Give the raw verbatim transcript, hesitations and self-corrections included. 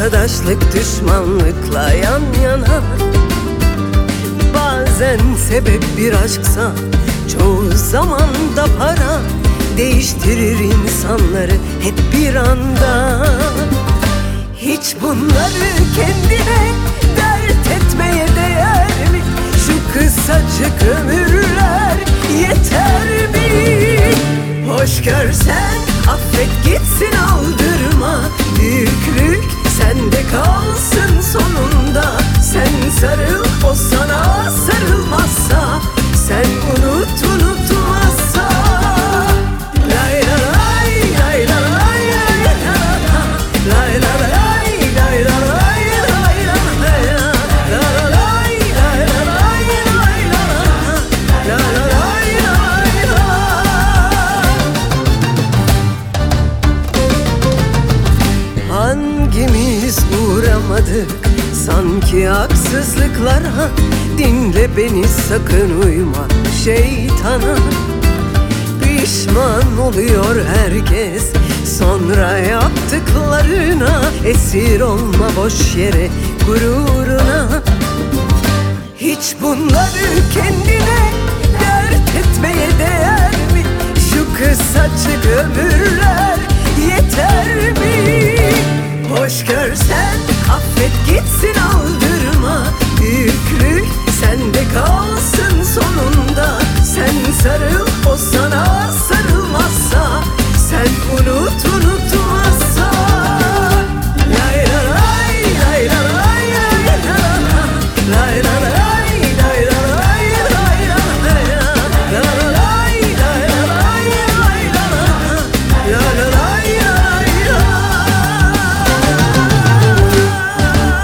Arkadaşlık düşmanlıkla yan yana. Bazen sebep bir aşksa çoğu zaman da para değiştirir insanları hep bir anda. Hiç bunları kendine dert etmeye değer mi? Şu kısacık ömürler yeter mi? Hoş görsen affet gitsin, aldırma. Büyüklük sende kalsın sonunda. Sen sarıl, o sana sarılmazsa. Sen unut, unutmazsa. Lay la lay, lay la lay, lay la la. Lay la lay, lay la lay, lay la lay. La la lay, lay la lay, lay la la. La la lay, lay la. Hangimiz uğramadık sanki haksızlıklara? Dinle beni, sakın uyma şeytana. Pişman oluyor herkes sonra yaptıklarına. Esir olma boş yere gururuna. Hiç bunları kendine dert etmeye değer mi? Şu kısacık ömürler yeter mi? Hoş görsen affet gitsin, aldır.